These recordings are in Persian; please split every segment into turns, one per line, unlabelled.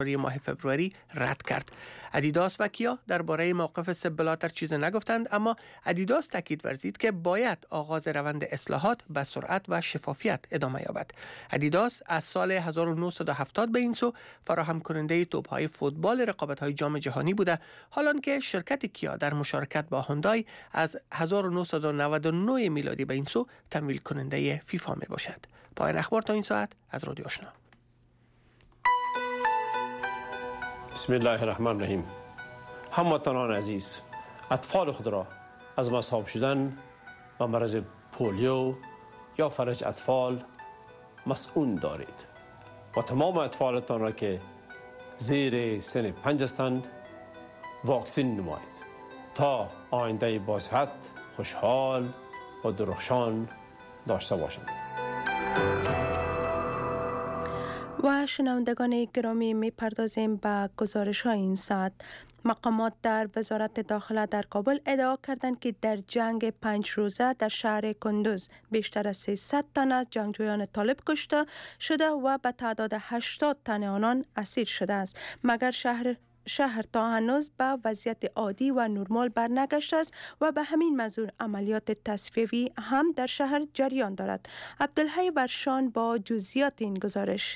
ماه فبروری رد کرد. ادیداس و کیا درباره موقف سپ بلاتر چیز نگفتند، اما ادیداس تاکید ورزید که باید آغاز روند اصلاحات به سرعت و شفافیت ادامه یابد. ادیداس از سال 1970 به این سو فراهم کننده توپ‌های فوتبال رقابت‌های جام جهانی بوده، حالان که شرکت کیا در مشارکت با هوندای از 1999 میلادی به این سو تمویل کننده فیفا می باشد. پایان اخبار تا این ساعت از رادیو آشنا.
بسم الله الرحمن الرحیم. هموطنان عزیز، اطفال خود را از مصاب شدن و مرض پولیو یا فلج اطفال مسئول دارید و تمام اطفالتان را که زیر سن 5 هستند واکسین نمایید تا آینده با صحت، خوشحال و درخشان داشته باشند.
و شنوندگان گرامی، میپردازیم به گزارش های این ساعت. مقامات در وزارت داخله در کابل ادعا کردند که در جنگ 5 روزه در شهر کندوز بیشتر از 300 تن از جنگجویان طالب کشته شده و به تعداد 80 تن آنان اسیر شده است. مگر شهر تا هنوز به وضعیت عادی و نرمال برنگشته است و به همین منظور عملیات تصفیوی هم در شهر جریان دارد. عبدالحی ورشان با جزئیات این گزارش.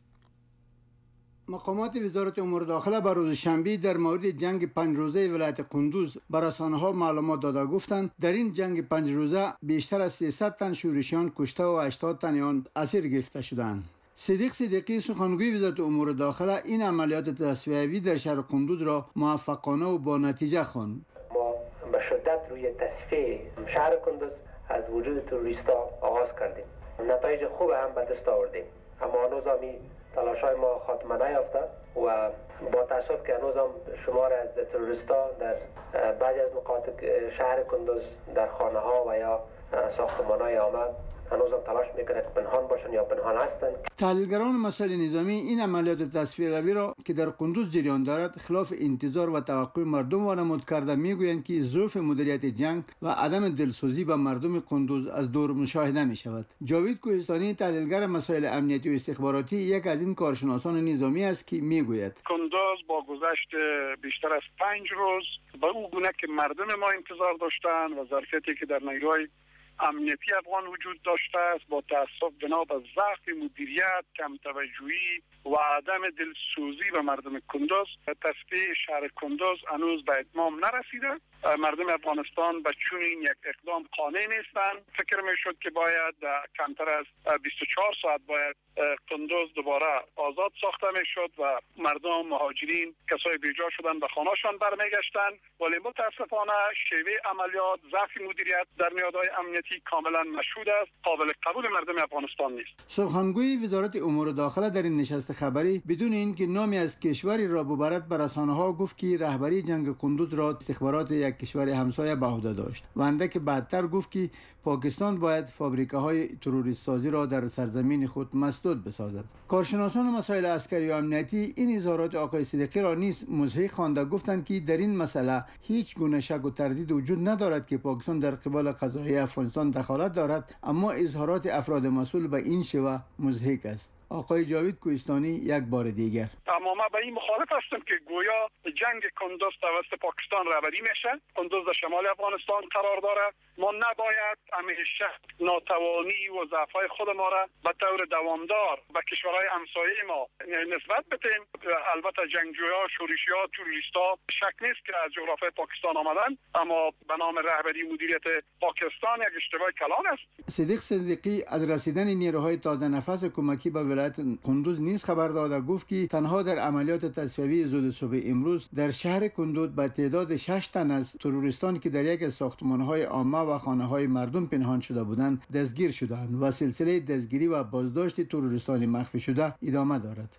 مقامات وزارت امور داخله بر روز شنبه در مورد جنگ 5 روزه ولایت کندوز بر رسانه‌ها معلومات داده، گفتند در این جنگ 5 روزه بیشتر از 300 تن شورشیان کشته و 80 تن آن اسیر گرفته شدند. صدیق صدیقی سخنگوی وزارت امور داخله این عملیات تصفیوی در شهر کندوز را موفقانه و با نتیجه خواند.
ما به شدت روی تصفیه شهر کندوز از وجود تروریستا آغاز کردیم. نتایج خوب هم به دست آوردیم، اما هنوز تلاش‌های ما خاتمه نیافته و با تأسف که هنوز هم شمار از تروریستا در بعضی از نقاط شهر کندوز در خانه‌ها و یا ساختمان‌های عامه هنوز هم تلاش میکنه که پنهان باشن یا پنهان هستند.
تحلیلگران مسائل نظامی این عملیات تصفیه‌روی را که در کندوز جریان دارد خلاف انتظار و توقع مردم وانمود کرده، میگویند که ضعف مدیریت جنگ و عدم دلسوزی به مردم کندوز از دور مشاهده می شود. جاوید کوهستانی تحلیلگر مسائل امنیتی و استخباراتی یک از این کارشناسان نظامی است که میگوید
کندوز با گذشت بیشتر از 5 روز به اون گونه که مردم ما انتظار داشتن و ظرفیتی که در نیروهای امنیتی افغان وجود داشته است، با تأسف بنا به ضعف مدیریت، کم توجهی و عدم دلسوزی به مردم کندوز، تصفیه شهر کندوز هنوز به اتمام نرسیده. مردم افغانستان به چنین یک اقدام قانع نیستند. فکر میشد که باید کمتر از 24 ساعت باید کندوز دوباره آزاد ساخته میشد و مردم مهاجرین کسای بیجا شدن به خانه‌شان برمیگشتند، ولی متاسفانه شیوه عملیات، ضعف مدیریت در نهادهای امنیتی کاملا مشهود است، قابل قبول مردم افغانستان نیست.
سخنگوی وزارت امور داخله در این نشست خبری بدون اینکه نامی از کشوری را ببرد به رسانه‌ها گفت که رهبری جنگ کندوز را استخبارات یک کشور همسایه به عهده داشت و اندک بعدتر گفت که پاکستان باید فابریکه‌های تروریست سازی را در سرزمین خود مسدود بسازد. کارشناسان مسائل عسکری و امنیتی این اظهارات آقای صدیقی را نیز مضحک خوانده، گفتند که در این مسئله هیچ گونه شک و تردید وجود ندارد که پاکستان در قبال قضایی افغانستان دخالت دارد، اما اظهارات افراد مسئول به این شیوه مضحک است. آقای جاوید کوهستانی یک بار دیگر:
اما ما به این مخالف هستم که گویا جنگ کندوز توسط پاکستان رهبری میشه. کندوز در شمال افغانستان قرار داره. ما نباید همیشه ناتوانی و ضعف‌های خود ما را به طور دوامدار به کشورهای همسایه ما نسبت بدیم. البته جنگجویان، شورشی‌ها، تروریست‌ها شک نیست که از جغرافیای پاکستان آمدن، اما به نام رهبری مدیریت پاکستان یک اشتباه کلان است.
صدیق صدیقی از رسیدن نیروهای تازه نفس کمکی به ولایت کندوز نیز خبر داده، گفت که تنها در عملیات تصفیوی زود صبح امروز در شهر کندوز به تعداد 6 تن از تروریستان که در یک از ساختمان‌های عامه و خانه‌های مردم پنهان شده بودند دستگیر شدند و سلسله دستگیری و بازداشت تروریستان مخفی شده ادامه دارد.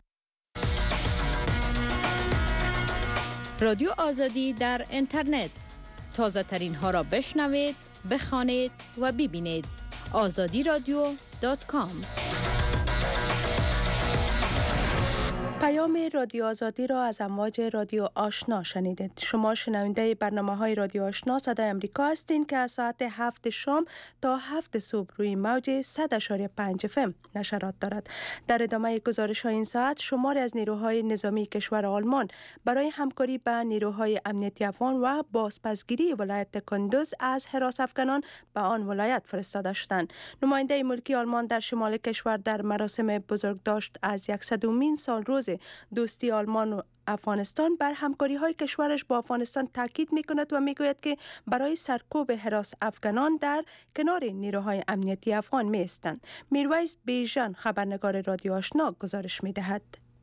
رادیو آزادی در اینترنت، تازه ترین ها را بشنوید، بخوانید و ببینید. azadiradio.com.
پیام رادیو آزادی را از امواج رادیو آشنا شنیدید. شما شنونده برنامه‌های رادیو آشنا صدای آمریکا هستین که از ساعت 7 شام تا 7 صبح روی موج 100.5 FM نشرات دارد. در ادامه گزارش‌های این ساعت شماری از نیروهای نظامی کشور آلمان برای همکاری با نیروهای امنیتی افغان و بازپسگیری ولایت کندوز از حراس افغانان به آن ولایت فرستاده شدند. نماینده ملکی آلمان در شمال کشور در مراسم بزرگداشت از 100مین سالروز دوستی آلمان و افغانستان بر همکاری‌های کشورش با افغانستان تاکید می‌کند و می‌گوید که برای سرکوب هراس افغانان در کنار نیروهای امنیتی افغان می‌ایستند. میرویس بیژن خبرنگار رادیو آشنا گزارش می‌دهد.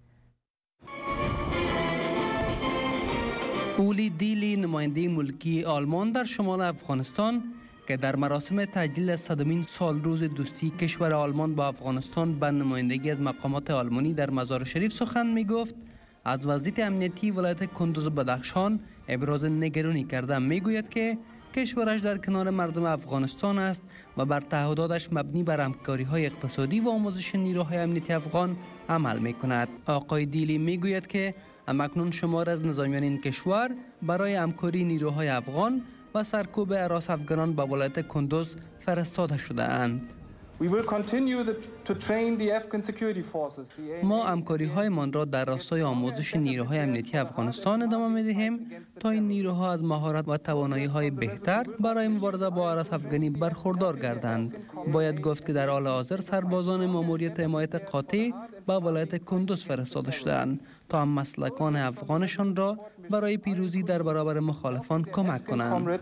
اولی دیلی نماینده ملکی آلمان در شمال افغانستان که در مراسم تجلیل 100مین سالروز دوستی کشور آلمان با افغانستان به نمایندگی از مقامات آلمانی در مزار شریف سخن می‌گفت، از وضعیت امنیتی ولایت کندوز و بدخشان ابراز نگرانی کرده میگوید که کشورش در کنار مردم افغانستان است و بر تعهداتش مبنی بر همکاری‌های اقتصادی و آموزش نیروهای امنیتی افغان عمل می‌کند. آقای دیلی میگوید که همکنون شمار از نظامیان این کشور برای همکاری نیروهای افغان و سرکوب هراس افغانان به ولایت کندوز فرستاده شده اند. ما همکاری‌های من را در راستای آموزش نیروهای امنیتی افغانستان ادامه می‌دهیم تا این نیروها از مهارت و توانایی‌های بهتر برای مبارزه با هراس افغانی برخوردار گردند. باید گفت که در حال حاضر سربازان ماموریت حمایت قاطع به ولایت کندوز فرستاده شده‌اند تا مسلکان افغانشان را برای پیروزی در برابر مخالفان کمک کنند.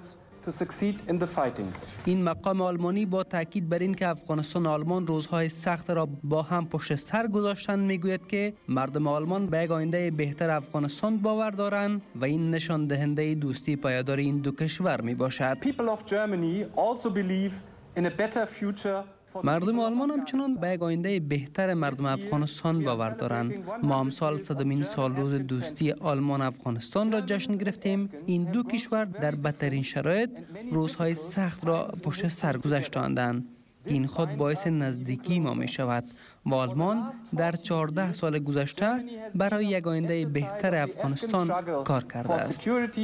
این مقام آلمانی با تاکید بر این که افغانستان و آلمان روزهای سخت را با هم پشت سر گذاشتند میگوید که مردم آلمان به یک آینده بهتر افغانستان باور دارند و این نشان دهنده دوستی پایدار این دو کشور می باشد. مردم آلمان همچنان به یک آینده بهتر مردم افغانستان باور دارند. ما امسال 100مین سالروز دوستی آلمان افغانستان را جشن گرفتیم. این دو کشور در بدترین شرایط روزهای سخت را پشت سر گذاشتند. این خود باعث نزدیکی ما می شود و آلمان در 14 سال گذشته برای یک آینده بهتر افغانستان کار کرده است.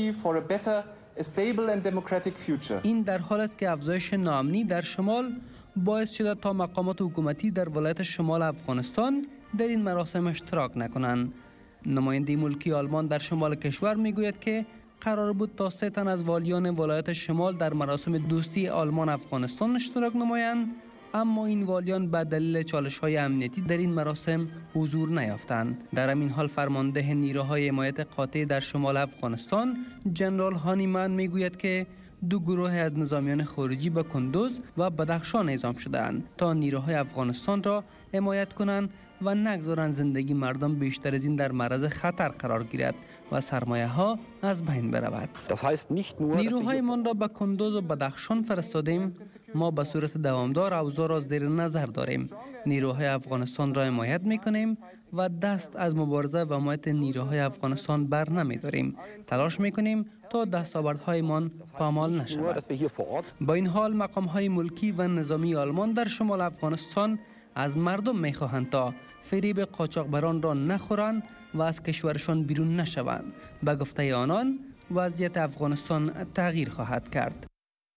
این در حال است که افزایش ناامنی در شمال باعث شده تا مقامات حکومتی در ولایت شمال افغانستان در این مراسم اشتراک نکنند. نماینده ملکی آلمان در شمال کشور میگوید که قرار بود تا 3 تن از والیان ولایت شمال در مراسم دوستی آلمان افغانستان اشتراک نمایند، اما این والیان به دلیل چالش‌های امنیتی در این مراسم حضور نیافتند. در همین حال فرمانده نیروهای حمایت قاطع در شمال افغانستان جنرال هانیمن میگوید که 2 گروه از نظامیان خارجی به کندوز و بدخشان اعزام شده‌اند تا نیروهای افغانستان را حمایت کنند و نگذارند زندگی مردم بیشتر از این در معرض خطر قرار گیرد و سرمایه ها از بین برود. نیروهای من را به کندوز و بدخشان فرستادیم. ما به صورت دوامدار اوضاع را زیر نظر داریم. نیروهای افغانستان را حمایت می‌کنیم و دست از مبارزه و حمایت نیروهای افغانستان بر نمی‌داریم. تلاش می‌کنیم تا دستاوردهایمان پامال نشود. با این حال مقام‌های ملکی و نظامی آلمان در شمال افغانستان از مردم می‌خواهند تا فریب قاچاقبران را نخورند و از کشورشان بیرون نشوند. به گفته آنان وضعیت افغانستان تغییر خواهد کرد.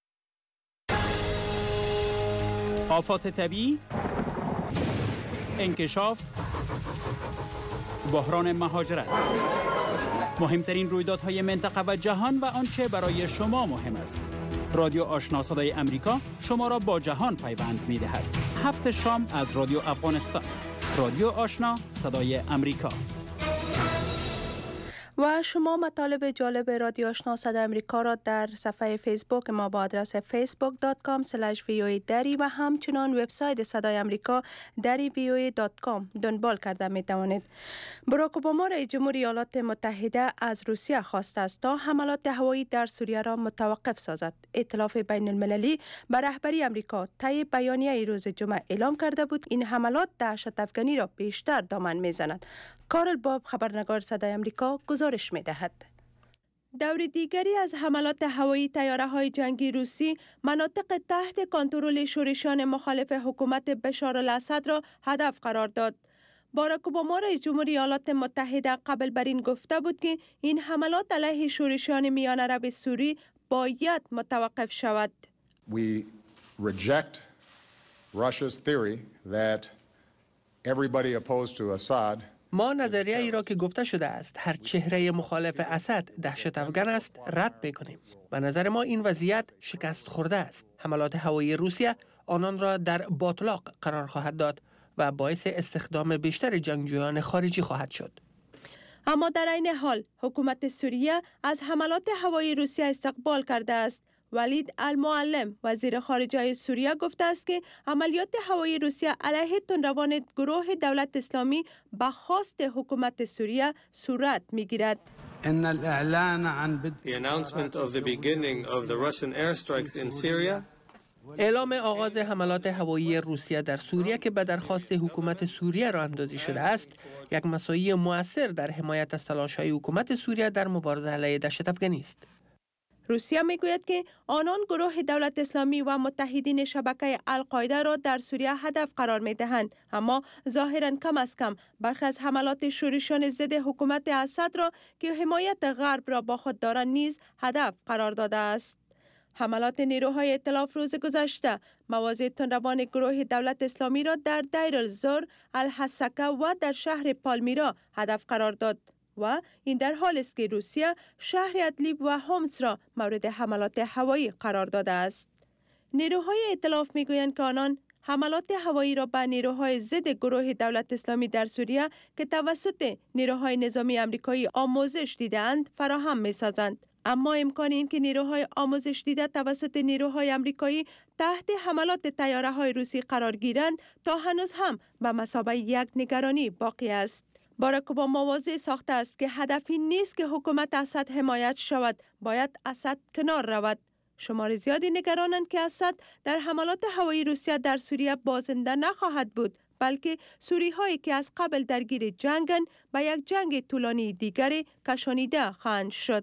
آفات طبیعی، انکشاف، بحران مهاجرت، مهمترین رویدادهای منطقه و جهان و آنچه برای شما مهم است. رادیو آشنا صدای امریکا شما را با جهان پیوند می‌دهد. 7 شام از رادیو افغانستان. رادیو آشنا صدای امریکا.
و شما مطالب جالب رادیو آشنا صدای امریکا را در صفحه فیسبوک ما با آدرس facebook.com/voa دری و همچنان وبسایت صدای امریکا darivoa.com دنبال کرده می توانید. باراک اوباما رئیس جمهور ایالات متحده از روسیه خواسته است تا حملات هوایی در سوریه را متوقف سازد. ائتلاف بین المللی بر رهبری امریکا طی بیانیه روز جمعه اعلام کرده بود این حملات دهشت افغانی را بیشتر دامن میزند. کارل باب خبرنگار صدای امریکا گزارش می‌دهد. دور دیگری از حملات هوایی طیاره‌های جنگی روسی مناطق تحت کنترل شورشیان مخالف حکومت بشار الاسد را هدف قرار داد. باراک اوباما رئیس جمهوری ایالات متحده قبل بر این گفته بود که این حملات علیه شورشیان میان عرب سوری باید متوقف شود.
We reject Russia's theory that everybody opposed to Assad.
ما نظریه ای را که گفته شده است هر چهره مخالف اسد دهشت افکن است رد می‌کنیم. به نظر ما این وضعیت شکست خورده است. حملات هوایی روسیه آنان را در باطلاق قرار خواهد داد و باعث استخدام بیشتر جنگجویان خارجی خواهد شد.
اما در این حال حکومت سوریه از حملات هوایی روسیه استقبال کرده است. ولید المعلم وزیر خارجه سوریه گفته است که عملیات هوایی روسیه علیه تندروان گروه دولت اسلامی به خواست حکومت سوریه صورت می‌گیرد.
The announcement of the beginning of the Russian airstrikes in Syria.
اعلام آغاز حملات هوایی روسیه در سوریه که به درخواست حکومت سوریه راه اندازی شده است، یک مساعی مؤثر در حمایت از تلاش‌های حکومت سوریه در مبارزه علیه دهشت افکنی است.
روسیه میگوید که آنان گروه دولت اسلامی و متحدین شبکه القاعده را در سوریه هدف قرار می‌دهند، اما ظاهراً کم از کم برخی از حملات شورشیان ضد حکومت اسد را که حمایت غرب را با خود دارند نیز هدف قرار داده است. حملات نیروهای ائتلاف روز گذشته مواضع تندروان گروه دولت اسلامی را در دیر الزور، الحسکه و در شهر پالمیرا هدف قرار داد و این در حال است که روسیه شهر ادلیب و هومس را مورد حملات هوایی قرار داده است. نیروهای ائتلاف میگویند که آنان حملات هوایی را به نیروهای ضد گروه دولت اسلامی در سوریه که توسط نیروهای نظامی آمریکایی آموزش دیدند فراهم می‌سازند. اما امکان این که نیروهای آموزش دیده توسط نیروهای آمریکایی تحت حملات طیاره‌های روسی قرار گیرند تا هنوز هم به مثابه یک نگرانی باقی است. باراک اوباما واضح ساخته است که هدفی نیست که حکومت اسد حمایت شود، باید اسد کنار رود. شمار زیادی نگرانند که اسد در حملات هوایی روسیه در سوریه بازنده نخواهد بود، بلکه سوری‌هایی که از قبل درگیر جنگند به یک جنگ طولانی دیگری کشانیده خواهند شد.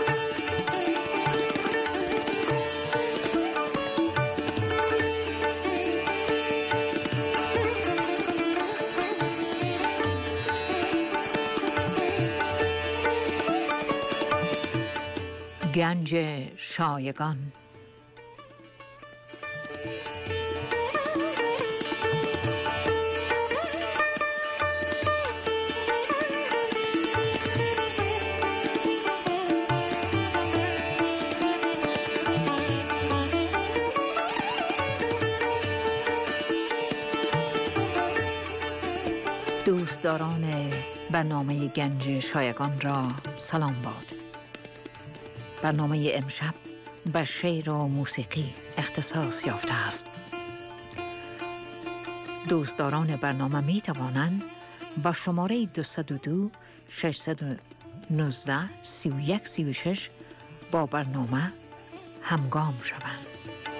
گنج شایگان. دوستداران برنامه گنج شایگان را سلام باد. برنامه امشب به شعر و موسیقی اختصاص یافته است. دوستداران برنامه می توانند با شماره 202 619 3136 با برنامه همگام شوند.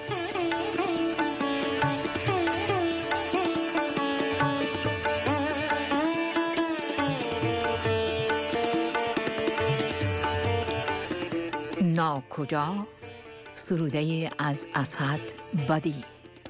ناکجا سروده از اسد بدی.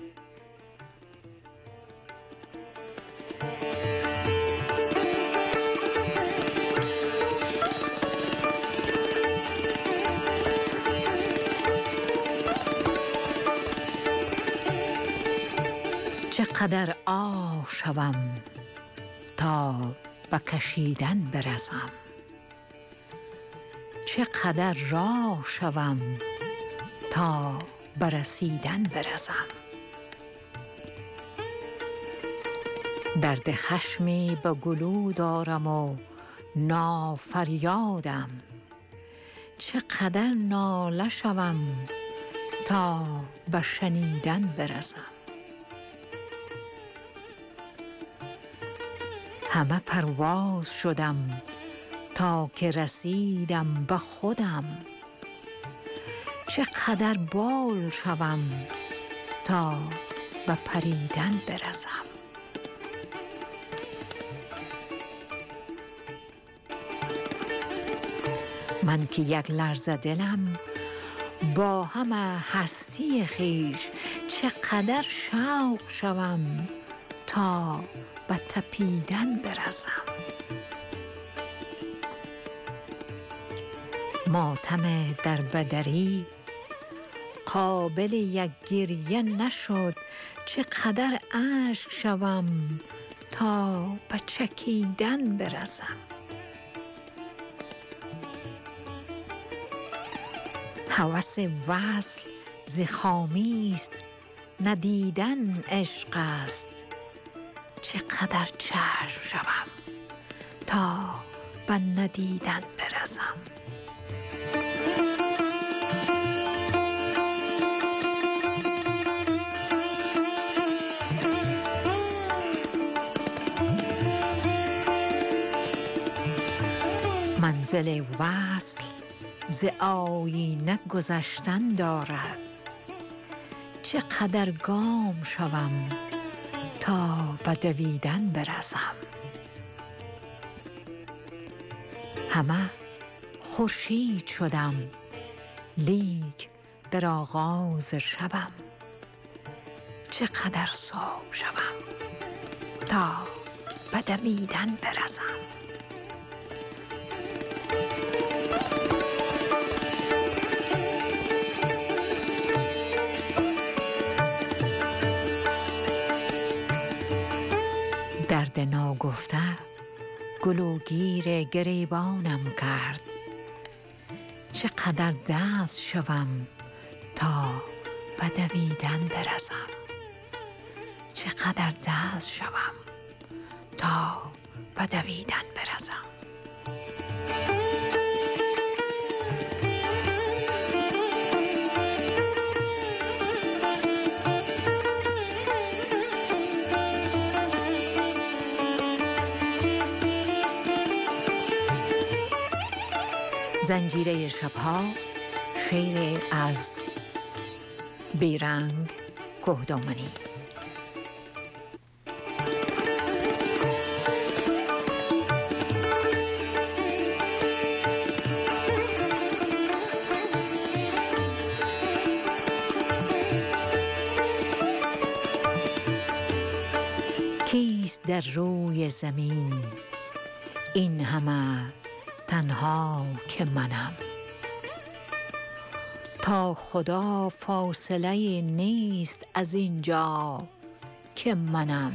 چقدر آه شوم تا به کشیدن برسم، چقدر راه شوم تا برسیدن برسم. درد خشمی به گلو دارم و نافریادم، چقدر ناله شوم تا به شنیدن برسم. همه پرواز شدم تا که رسیدم به خودم، چقدر بال شوم تا به پریدن برسم. من که یک لرزه دلم با همه هستی خویش، چقدر شوق شوم تا به تپیدن برسم. ماتم در بدری قابل یک گریه نشد، چقدر اشک شوم تا به چکیدن برسم. هوس وصل ز خامی است، ندیدن عشق است، چقدر چشم شوم تا به ندیدن برسم. منزل وصل ز آینه گذشتن دارد، چقدر گام شوم تا به دویدن برسم. همه خورشید شدم، لیک در آغاز شبم، چقدر صبح شوم تا به دمیدن برسم. درد ناگفته گلوگیر گریبانم کرد، چقدر دست شوم تا به دویدن برسم. چقدر دست شوم تا به دویدن برسم. زنجیره شبها، شعر از بیرنگ کوهدامنی. کیست در روی زمین این همه تنها که منم؟ تا خدا فاصله نیست از اینجا که منم.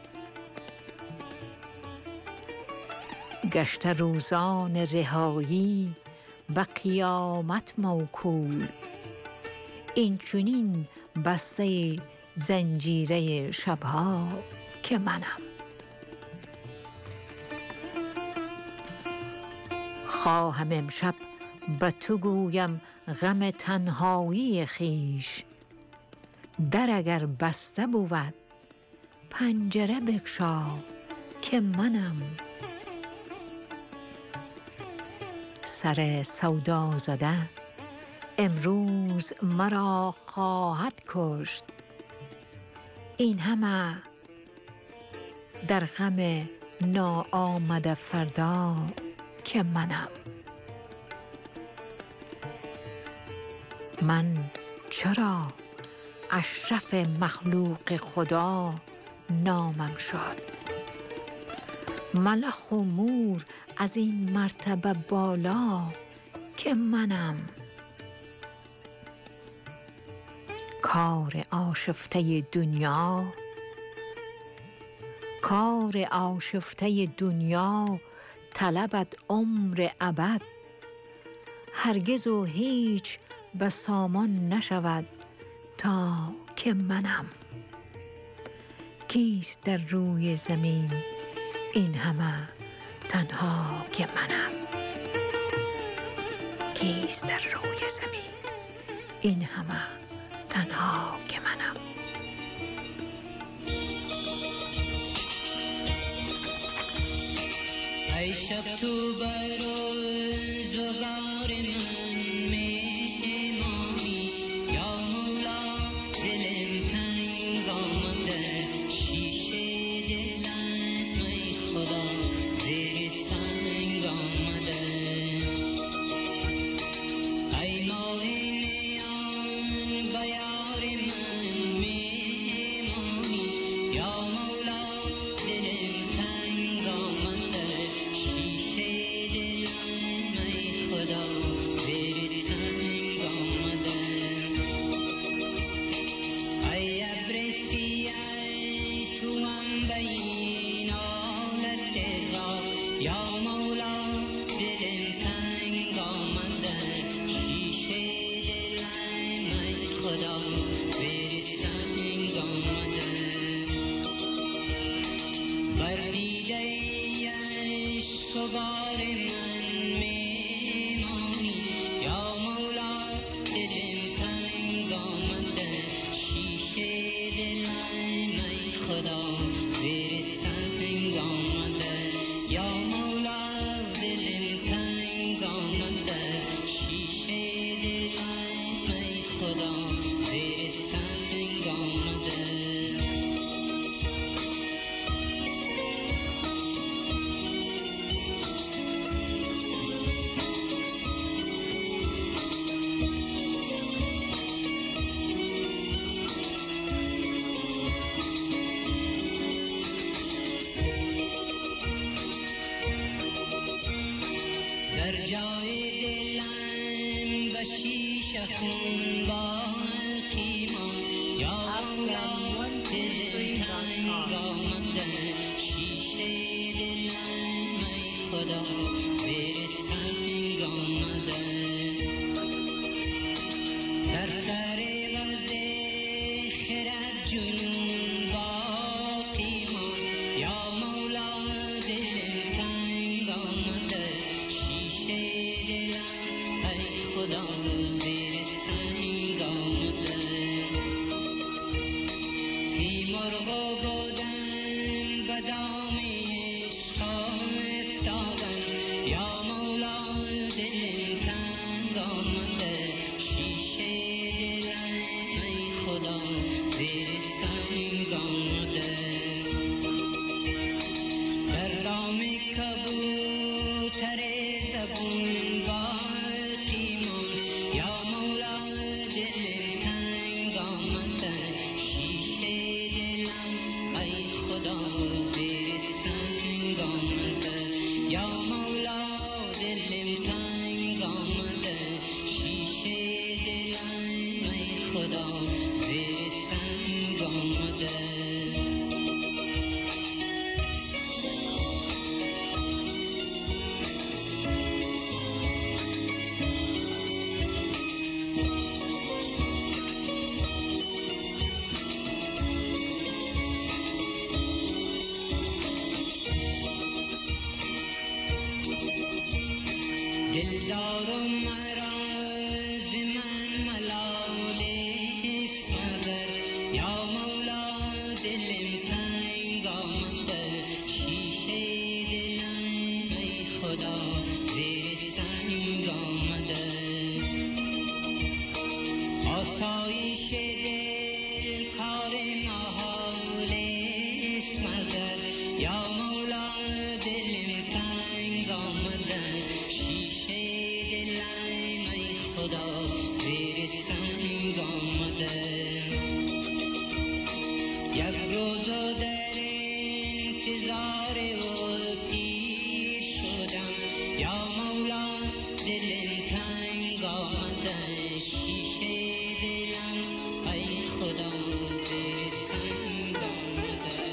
گشت روزان رهایی به قیامت موکول، این چنین بسته زنجیره شبها که منم. خواهم امشب به تو گویم غم تنهایی خیش، در اگر بسته بود پنجره بگشا که منم. سر سودا زده امروز مرا خواهد کشت، این همه در غم ناآمده فردا که منم. من چرا اشرف مخلوق خدا نامم شد؟ ملخ و مور از این مرتبه بالا که منم. کار آشفته دنیا طلبت عمر ابد، هرگز و هیچ به سامان نشود تا که منم. کیست در روی زمین این همه تنها که منم؟ کیست در روی زمین این همه تنها که منم؟
ای شب تو برای زغار من مهمانی، یا مولا دلم تنگ آمده، شیشه دلت ای خدا زیر سنگ آمده. ای ماه نیان به یار من مهمانی، یا مولا دلم در جای دلم و شیشه خون باقی ماند یا مولا دل تنگ آمده شیشه دلم ای خدا زیر سنگ آمده در سر وز خرد جنون باقی ماند یا مولا دل تنگ آمده شیشه دلم ای خدا زیر سنگ آمده سیمرغ بودن و دام عشق افتادن یا مولا دل تنگ آمده شیشه دلم ای خدا زیر سنگ آمده در دام کبوتر زبون باقی ماند یا مولا دل تنگ آمده شیشه دلم ای خدا زیر سنگ آمده یا مولا دلم تنگ آمده شیشه دلم ای خدا زیر سنگ آمده دلدار و مراز من ملال است مگر یا مولا دلم تنگ آمده شیشه دلم ای خدا زیر سنگ آمده آسایش دل کار محال است مگر یا مولا دلم تنگ آمده شیشه دلم ای خدا زیر سنگ آمده یک روز در انتظار او پیر شدم یا مولا دلم تنگ آمده شیشه دلم ای خدا زیر سنگ آمده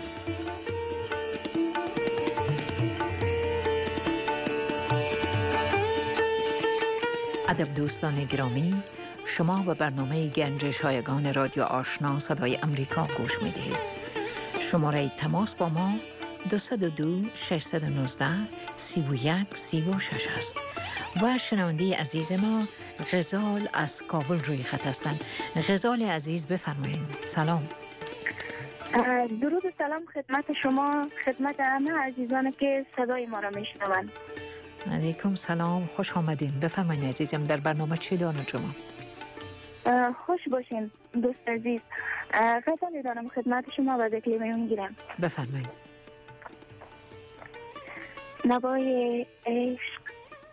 ادب دوستان گرامی، شما به برنامه گنجش هایگان رادیو آشنا صدای امریکا گوش می دهید. شماره تماس با ما 202 619 31 36 است. و شنونده عزیز ما غزال از کابل روی خط هستند. غزال عزیز بفرمایید. سلام.
درود و سلام خدمت شما، خدمت همه عزیزان که صدای ما را میشنوند.
علیکم سلام، خوش آمدین. بفرمایید عزیزم، در برنامه چی دارید شما؟
خوش باشین دوست عزیز. غزالی دارم خدمت شما و به کلمه میگیرم.
بفرمایید.
نوای عشق.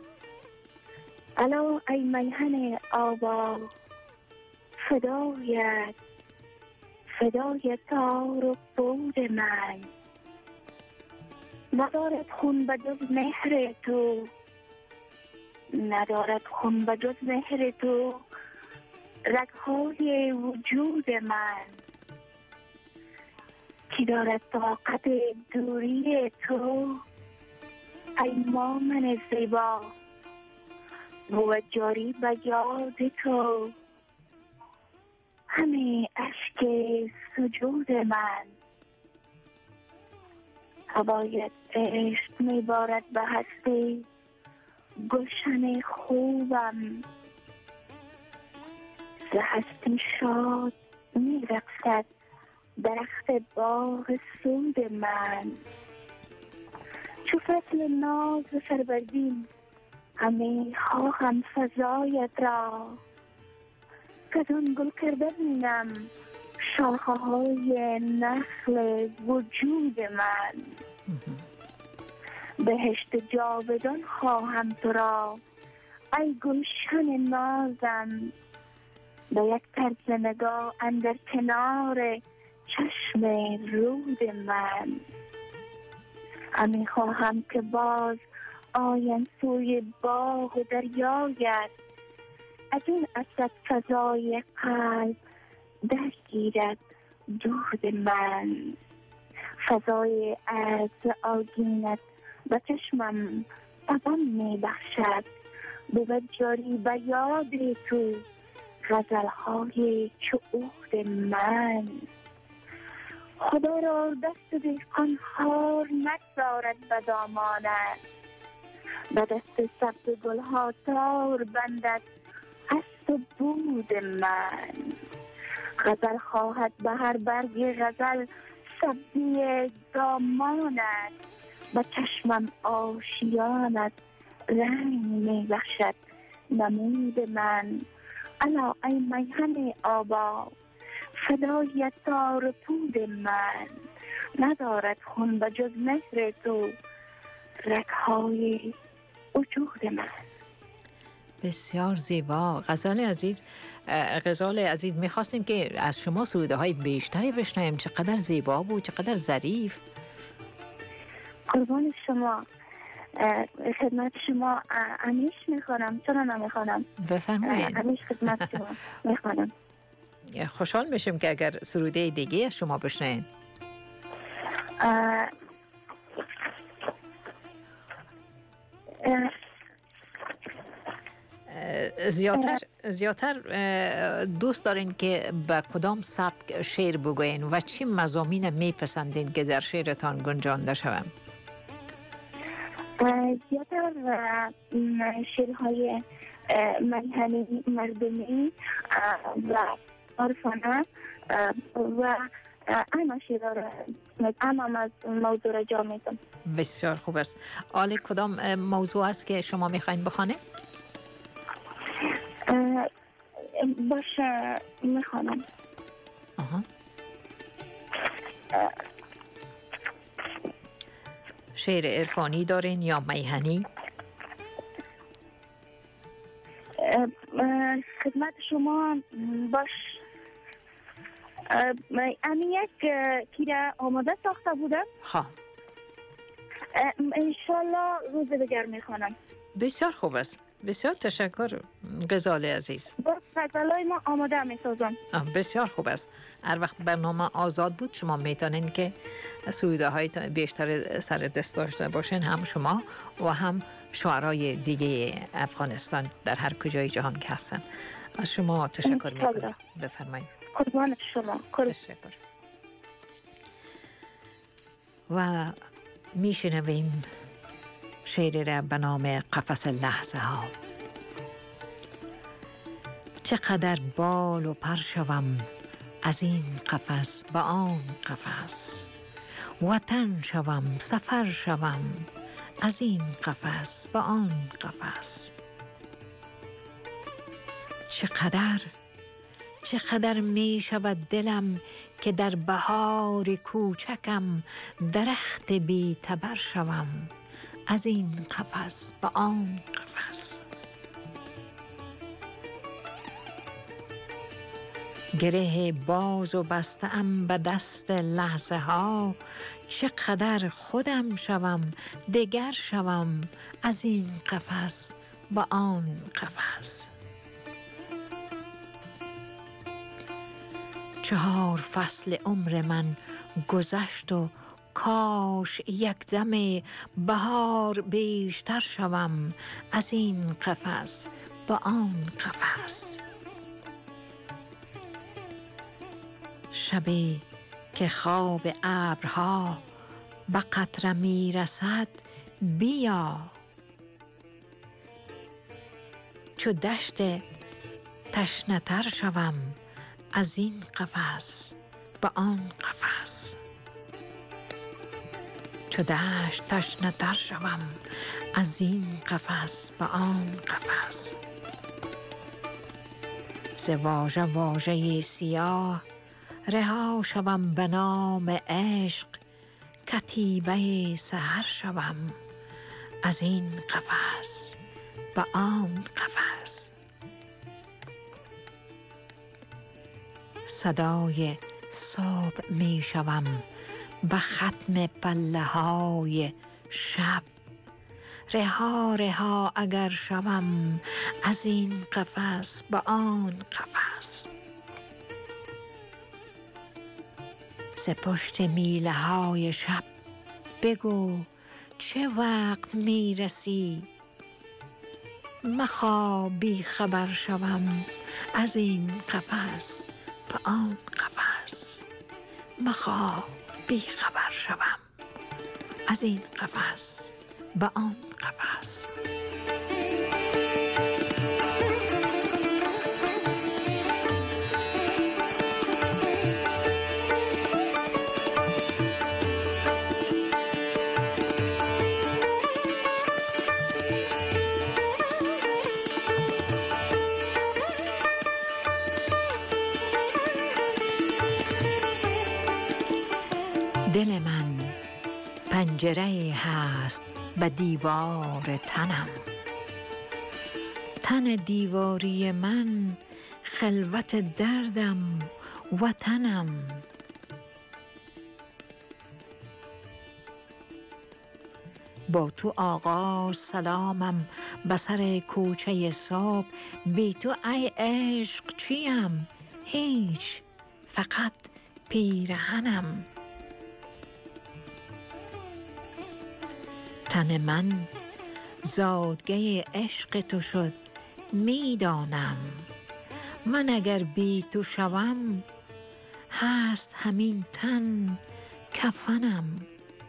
الا ای میهن آوا فدایت، فدای تار و بود من، ندارد خون به جز مهر تو، ندارد خون به جز مهر تو رگهای وجود من، کی دارد طاقت دوری تو ای مامن زیبا، بود جاری به یاد تو همه اشک سجود من، هوای عشق میبارد به هستی گلشن خوبم، ز هستی شاد میرقصد درخت باغ سود من، چو فصل ناز و فروردین همه خواهم فضایت را، کدام گل کرده بینم شاخه های نخل وجود من، بهشت جاودان خواهم تو را ای گلشن نازم، به یک طرز نگاه اندر کنار چشم رود من، همی خواهم که باز آیم سوی باغ و دریایت، از این اسد فضای قلب درگیرد دود من. فضای از آگینت به چشمم طبم می بخشد، بود جاری به یاد تو غزلهای چو عود من. خدا را دست دهقان خار نگذارد به دامانت، به دست سبز گلها تار بندد هست و بود من. غزل خواهد به هر برگ غزل سبزی دامانت، به چشمم آشیانت رنگ می بخشد نمود من. الا ای میهن آبا فدای تار پود من، ندارد خون به جز مهر تو رگهای وجود من.
بسیار زیبا. غزال عزیز میخواستیم که از شما سروده های بیشتری بشنویم. چقدر زیبا بود، چقدر ظریف.
قربان شما، خدمت شما امیش میخوانم. چرا نمیخوانم؟
بفرمایید.
امیش خدمت شما میخوانم.
خوشحال میشیم که اگر سروده دیگه از شما بشنویم. زیادتر دوست دارین که به کدام سبک شعر بگوین و چی مضامین میپسندین که در شعرتان گنجانده شوم؟
زیادتر شعرهای میهنی، مردمی و عرفانه و اما شعر اما از موضوع را جا میدم.
بسیار خوب است. آله کدام موضوع است که شما میخواین بخوانه؟
باشه میخوانم.
شعر عرفانی دارین یا میهنی؟
خدمت شما باش. امی یک کیره آماده ساخته بودم.
خواه
انشالله روز دیگر میخوانم.
بسیار خوب است. بسیار تشکر غزال عزیز.
با غزلای ما آماده میسازم.
بسیار خوب است. هر وقت برنامه آزاد بود شما میتونین که سروده های بیشتر سر دست داشته باشین، هم شما و هم شعرای دیگه افغانستان در هر کجای جهان که هستن. از شما تشکر میکنم. بفرمایید.
قربان شما.
تشکر. و میشنویم شعر را به نام قفس لحظه ها. چقدر بال و پر شوم از این قفس به آن قفس، وطن شوم سفر شوم از این قفس به آن قفس. چقدر می شود دلم که در بهار کوچکم درخت بی تبر شوم از این قفس به آن قفس. گره باز و بسته ام به دست لحظه ها، چقدر خودم شوم دگر شوم از این قفس به آن قفس. 4 فصل عمر من گذشت و کاش یک دم بهار بیشتر شوم از این قفس به آن قفس. شبی که خواب ابرها به قطره می رسد بیا، چو دشت تشنه تر شوم از این قفس به آن قفس. چو دشت تشنه تر شوم از این قفس به آن قفس. ز واژه سیاه رها شوم به نام عشق، کتیبه سحر شوم از این قفس به آن قفس. صدای صبح می شوم به ختم پله های شب، رها رها اگر شوم از این قفس به آن قفس. ز پشت میله های شب بگو چه وقت می رسی؟ مخواه بی خبر شوم از این قفس به آن قفس. مخواه بی خبر شوم از این قفس به آن قفس. دل من پنجره هست به دیوار تنم. تن دیواری من خلوت دردم وطنم. با تو آقا سلامم به سر کوچه صبح. بی تو ای عشق چیم؟ هیچ، فقط پیرهنم. تن من زادگه عشق تو شد میدانم. من اگر بی تو شوم هست همین تن کفنم.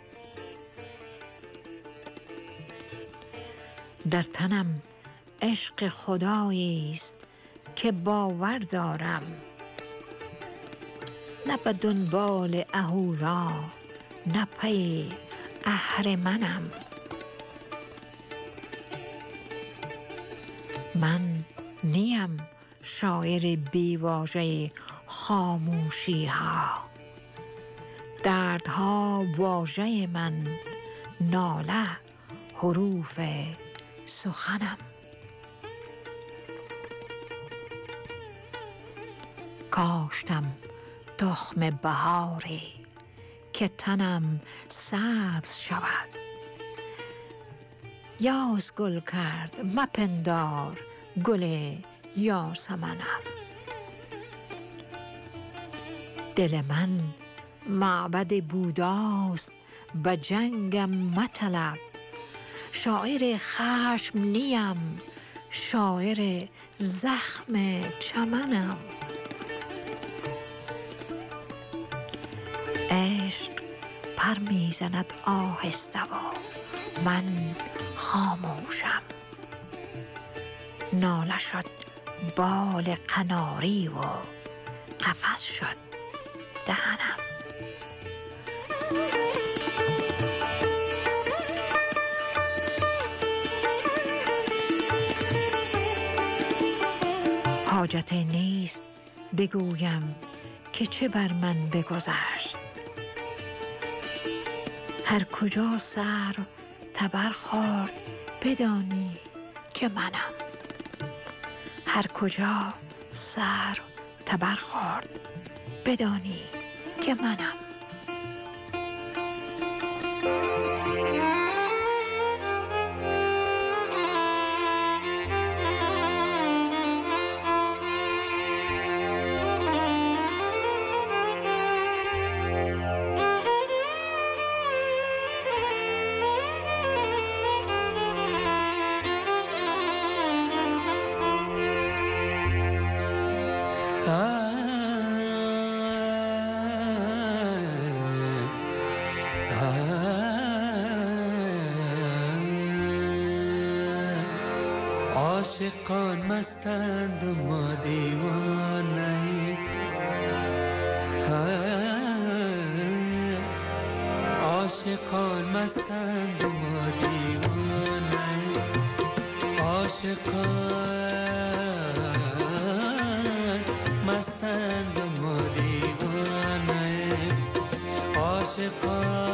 در تنم عشق خدایی است که باور دارم. نه به دنبال اهورا نه پی اهرمنم. من نیم شاعر بیواژه خاموشی ها. دردها واژه من، ناله حروف سخنم. کاشتم تخم بهاری که تنم سبز شود. یاس گل کرد مپندار گل یاسمنم. دل من معبد بوداست به جنگم مطلب. شاعر خشم نیم، شاعر زخم چمنم. عشق پر میزند آهسته و من خاموشم. ناله شد بال قناری و قفس شد دهنم. حاجت نیست بگویم که چه بر من بگذشت. هر کجا سر تبر خورد بدانی که منم. هر کجا سر تبر خورد بدانی که منم.
عاشقان مستند و ما دیوانه. عاشقان مستند و ما دیوانه. عاشقان مستند و ما دیوانه. عاشقان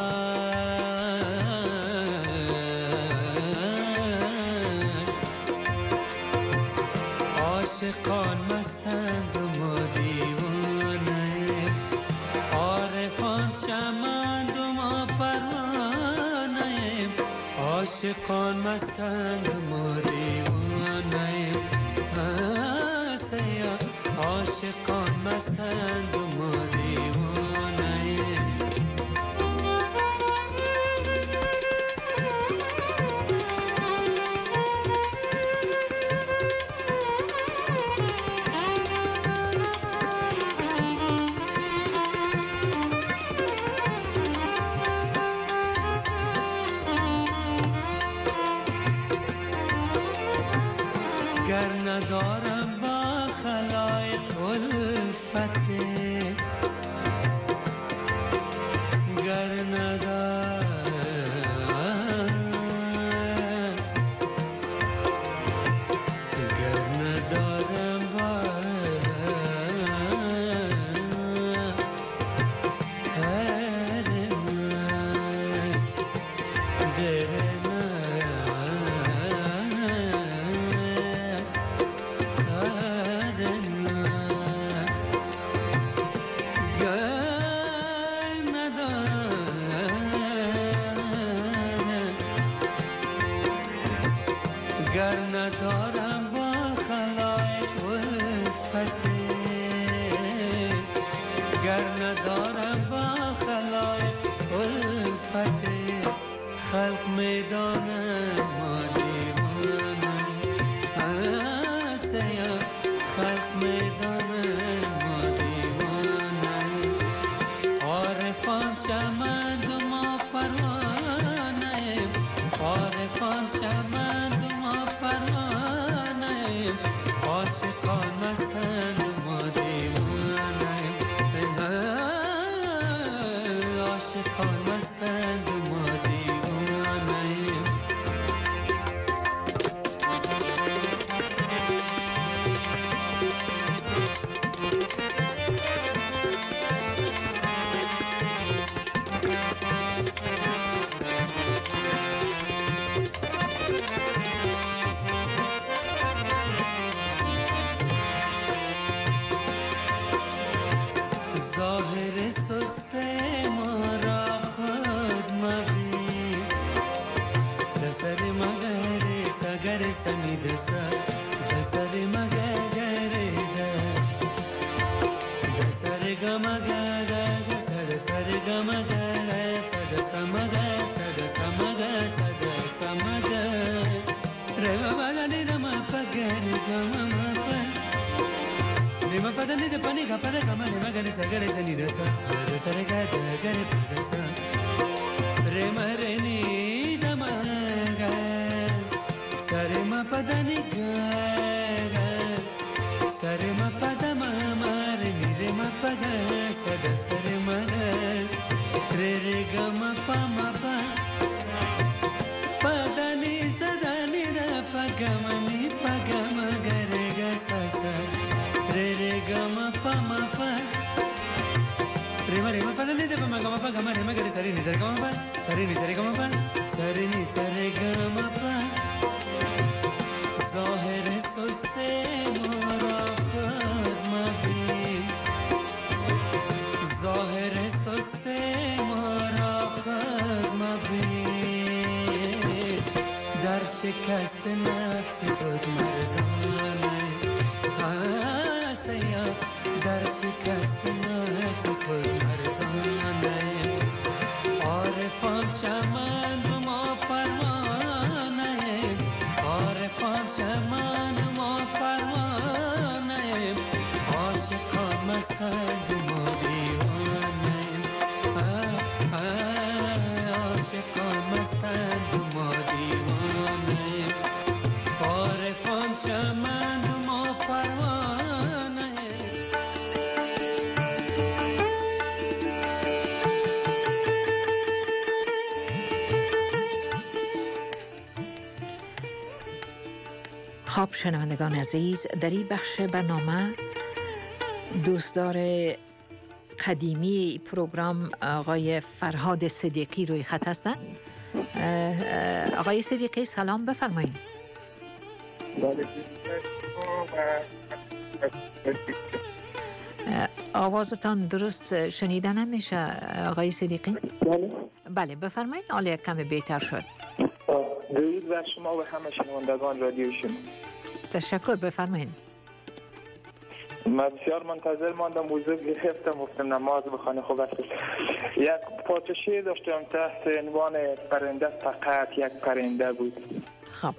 عاشقان مستند و ما دیوانه. عارفان شمند و ما پروانه. عاشقان عاشقان مستند ما دیوانه‌ایم سیا عاشقان مستند ما دیوانه‌ایم گر ندارم با خلایق الفته گر ندارم با گر ندارم با خلایق الفته گر ندارم با خلایق الفته خلق میدانم ما دیوانه سیا خلق میدانم ما دیوانه عارفان شمند ما پروانه عارفان شمند پروانه‌ایم عاشقان مستند ما دیوانه‌ایم عاشقان مستند ما دیوانه‌ایم ظاهر سست ما را خود مبین دسر مگر سگر سمید سر دسر مگر دسر گمگر دسر سر گمگر سد سمگر سد سمگر سد سمگر رما بدنی دم پگر گم پا Rima pada ni de pani ga pada kama rima ga ni sa ga re sa ni de sa pada sa re ga re pada sa rima re ni da ma ga sa re ma pada ni ga sa re ma pada ma ma re ni re ma pada sa da sa re ma ga re ga ma pa pada ni sa da ni da pa ga ma ga re ga sa sa re ga ma pa re ma pa ni de pa ma ga ma re ma ga re sa re ni sa re ga ma pa sa re ni sa re ga ma pa sa re ni sa re ga ma pa ظاهر سست ما را خود مبین ظاهر سست ما را خود مبین در شکست نفس خود مردانه سیا در شکست نفس خود مردانه عارفان شمند ما پروانه عارفان شمند ما پروانه عاشقان مستند ما دیوانه عاشقان مستند ما دیوانه عارفان شمند ما پروانه
خب شنوندگان عزیز، در این بخش برنامه دوستدار قدیمی پروگرام آقای فرهاد صدیقی روی خط هستند. آقای صدیقی سلام، بفرمایید. آوازتان درست شنیده نمیشه آقای صدیقی؟ بله بفرمایید، حالا یک کمی بهتر شد.
درود بر شما و همه شنوندگان رادیو شما.
تشکر، بفرمایید.
من بسیار منتظر ماندم، موضوع گرفتم گفتم نماز بخوانه. خوب است. یک پارچه شعر داشتم تحت عنوان پرنده فقط یک پرنده بود.
خب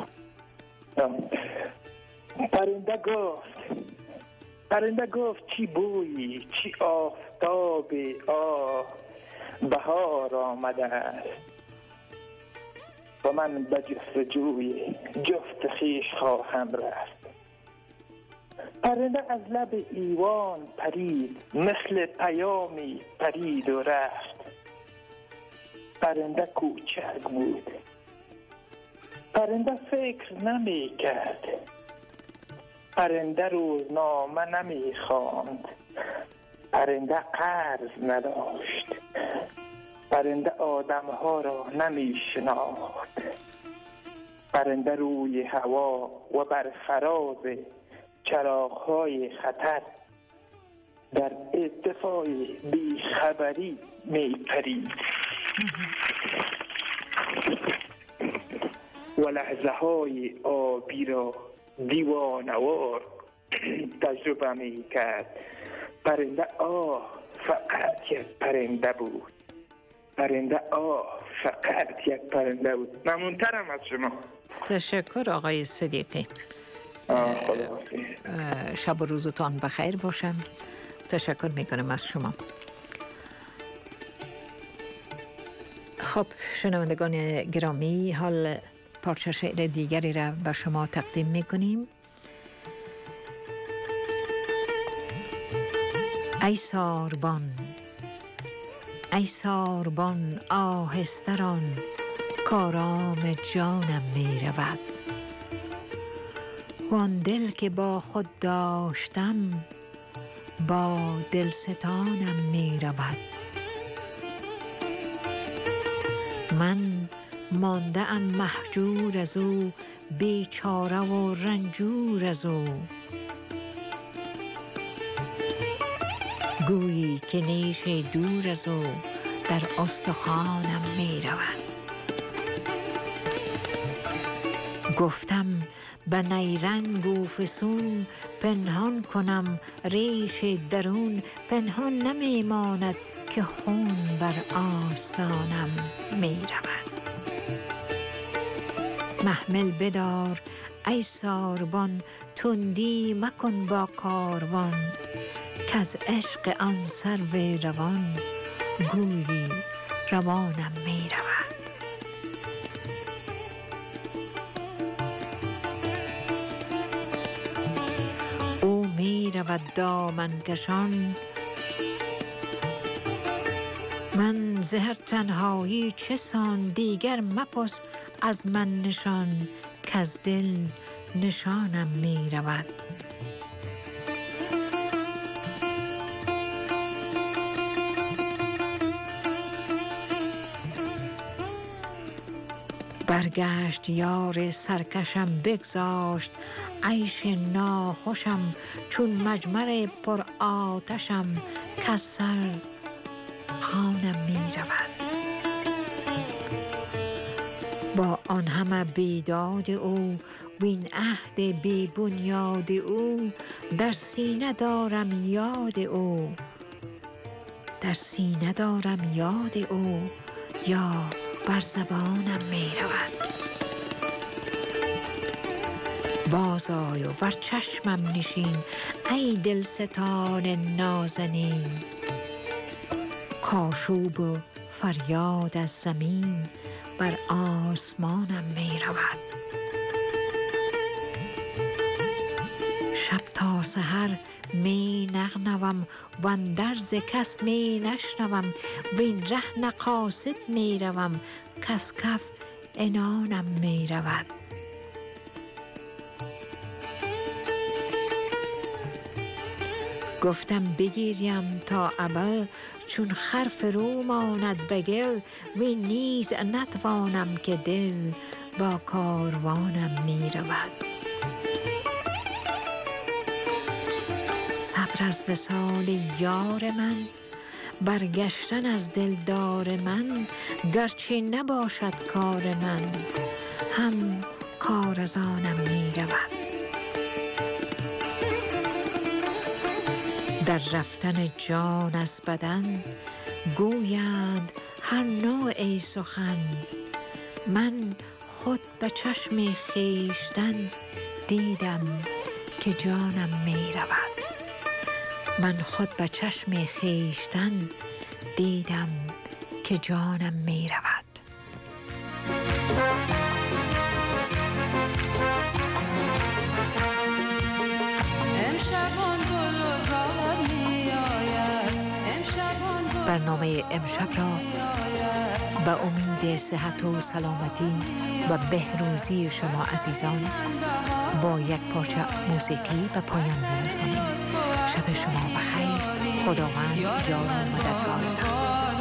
پرنده گفت چی بویی، چی آفتاب، بهار آمده است و من به جستجوی جفت خویش خواهم رفت. پرنده از لب ایوان پرید، مثل پیامی پرید و رفت. پرنده کوچک بود، پرنده فکر نمی کرد، پرنده روزنامه نمی خواند، پرنده قرض نداشت، پرنده آدمها را نمی شناخت. پرنده روی هوا و بر فراز چراغ‌های خطر در ارتفاع بیخبری می پرید و لحظه های آبی را دیوانوار تجربه می کرد. پرنده فقط یک پرنده بود. پرنده فقط یک پرنده بود. ممنونترم از شما.
تشکر آقای صدیقی. شب و روزتان بخیر باشم. تشکر میکنم از شما. خب شنوندگان گرامی، حال پارچه شعر دیگری را به شما تقدیم میکنیم. ای ساربان آهستران کارام جانم می رود، وان دل که با خود داشتم با دلستانم می رود. من مانده ام مهجور از او، بیچاره و رنجور از او. گویی که نیش دور از او در استخوانم می رود. گفتم به نیرنگ و فسون پنهان کنم ریش درون، پنهان نمی ماند که خون بر آستانم می رود. محمل بدار ای ساربان، تندی مکن با کاروان، که از عشق آن سرو روان گویی روانم می رود. او می رود دامن کشان، من ز هر تنهایی چه سان، دیگر مپرس از من نشان، که از دل نشانم می رود. برگشت یار سرکشم بگذاشت عیش ناخوشم، چون مجمر پر آتشم کز سر خانم می رود. با آن همه بیداد او وین عهد بی بنیاد او، در سینه دارم یاد او، در سینه دارم یاد او، یا بر زبانم می رود. بازآی و بر چشمم نشین ای دلستان نازنین، کاشوب و فریاد از زمین بر آسمانم می رود. شب تا سحر می نغنوم و اندر ز کس می نشنوم، وین ره نه قاصد می روم کز کف عنانم می رود. گفتم بگیریم تا ابد چون خر فرو ماند به گل، وین نیز نتوانم که دل با کاروانم می رود. صبر از وصال یار من، برگشتن از دلدار من، گرچه نباشد کار من، هم کار از آنم می رود. در رفتن جان از بدن گویند هر نوعی سخن. من خود به چشم خویشتن دیدم که جانم می رود. من خود به چشم خویشتن دیدم که جانم می رود. برنامه امشب را به امید صحت و سلامتی و بهروزی شما عزیزان با یک پارچه موسیقی به پایان می‌رسانیم. شب شما بخیر. خداوند یار و مددگارتان.